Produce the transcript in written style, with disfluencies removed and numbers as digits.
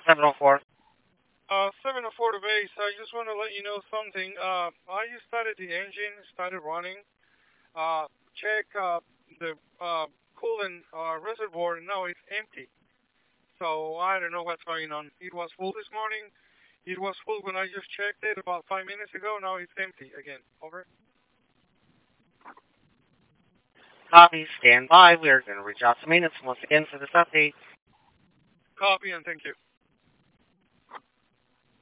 704. 704 to base. I just want to let you know something. I just started the engine, started running. Check the coolant reservoir, and now it's empty. So I don't know what's going on. It was full this morning. It was full when I just checked it about 5 minutes ago. Now it's empty again. Over. Copy, stand by. We are going to reach out to maintenance once again for this update. Copy, and thank you.